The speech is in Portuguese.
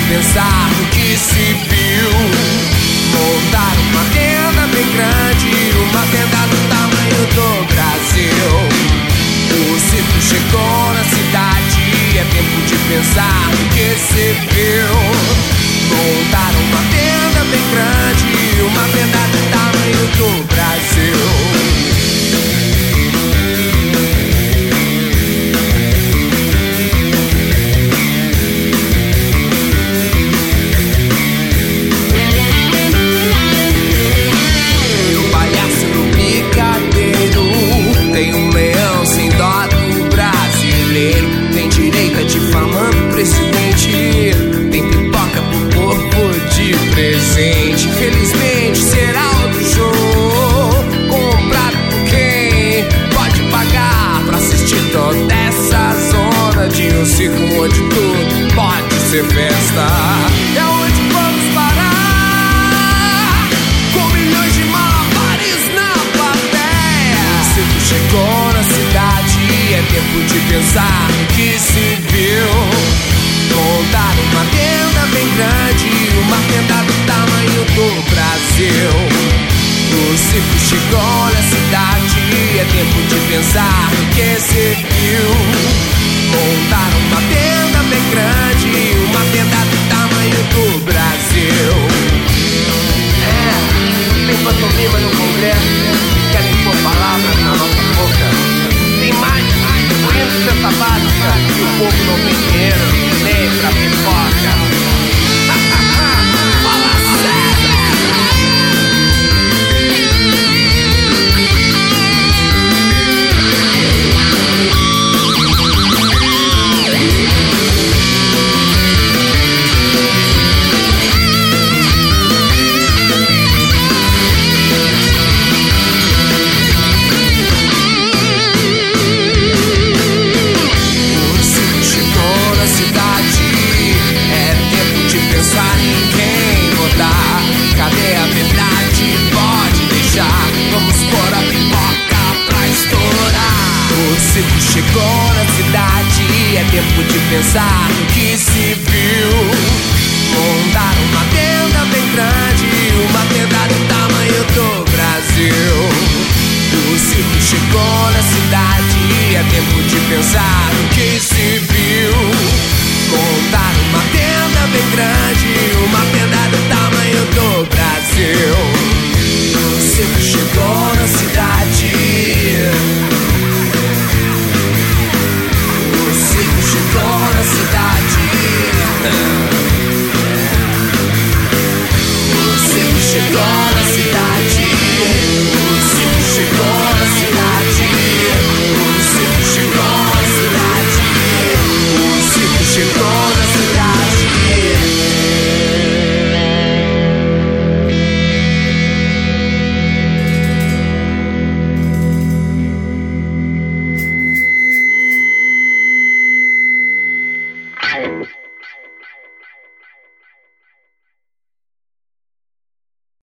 pensar no que se viu. Montar uma tenda bem grande, uma tenda do tamanho do Brasil. O circo chegou na cidade, é tempo de pensar no que se viu. Montar uma tenda bem grande, uma tenda do tamanho do Brasil. Infelizmente será outro show, comprado por quem pode pagar pra assistir toda essa zona de um circo onde tudo pode ser festa. É onde vamos parar, com milhões de malabares na plateia. O circo chegou na cidade, é tempo de pensar no que se viu. Montar uma tenda bem grande, uma tenda do tamanho do Brasil. O circo chegou na cidade, é tempo de pensar no que se viu. Montar uma tenda bem grande, uma tenda do tamanho do Brasil. Tem pantomima no Congresso, querem pôr palavras na nossa boca. Tem mais doença básica e o povo não tem dinheiro nem pra pipoca. Fala sério! Cadê a verdade? Pode deixar, vamos pôr a pipoca pra estourar. O circo chegou na cidade, é tempo de pensar no que se viu. Montar uma tenda bem grande, uma tenda do tamanho do Brasil. O circo chegou na cidade, é tempo de pensar no que se viu. Montar uma tenda bem grande, uma